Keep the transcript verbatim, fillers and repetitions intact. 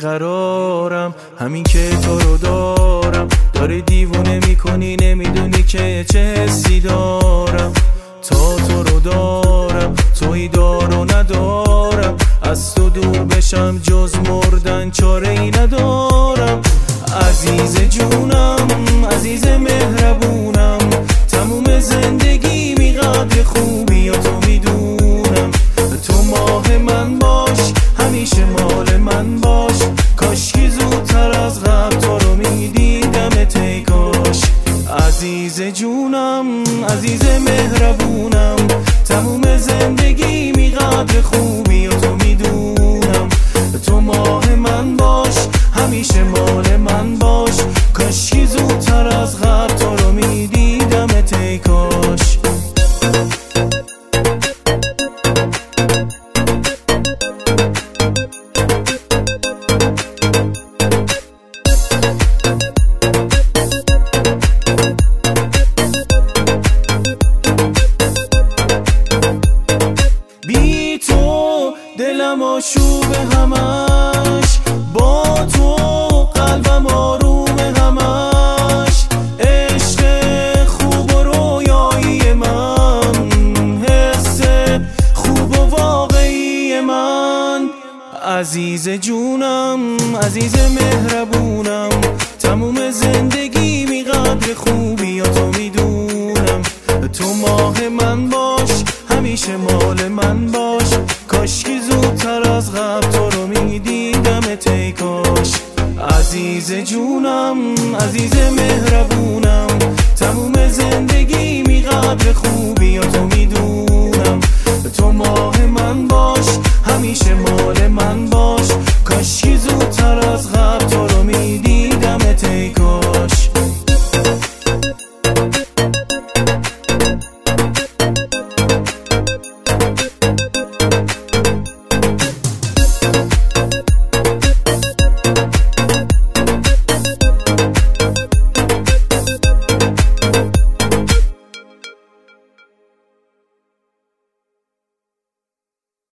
بیقرارم، همین که تو رو دارم داری دیوونه میکنی، نمیدونی که چه حسی دارم. تا تو رو دارم تویی دار و ندارم، از تو دور بشم جز مردن چاره ای ندارم. عزیز جونم، عزیز مهربونم، تموم زندگی می قدر خوبی یا تو میدونم. تو ماه من باش، همیشه مال من باش، کاشکی زودتر از قبل تو رو میدیدم ای کاش. عزیز جونم، عزیز مهربونم، تموم زندگی می قدر خوبی یا تو میدونم. تو ماه من باش، همیشه مال من باش، کاشکی زودتر از قبل تو رو میدیدم ای کاش. بی تو دلم آشوب همش، با تو قلبم آروم همش. عشق خوب و رویایی من، حس خوب و واقعی من. عزیز جونم، عزیز مهربونم، تموم زندگی می قدر خوبی یا تو میدونم. تو ماه من باش، همیشه مال من باش، کاشکی زودتر از قبل تو رو میدیدم ای کاش. عزیز جونم، عزیز مهربون